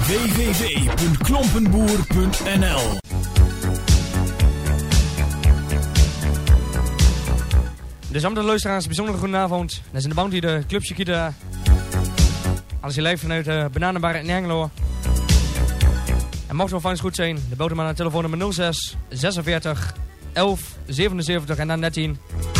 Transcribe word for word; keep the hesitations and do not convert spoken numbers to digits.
w w w punt klompenboer punt n l. Dus aan de luisteraars, bijzonder goedenavond. Dat is in de Bounty, de clubje. Alles hier live vanuit de Bananenbar in Hengelo. En mocht het wel eens goed zijn, de belt hem aan het telefoonnummer nul zes zesenveertig elf zevenenzeventig en dan dertien.